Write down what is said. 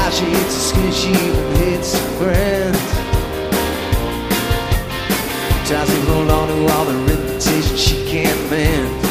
Now she hits the skin, she even hits the ground. Tries to hold on to all the reputation she can't mend.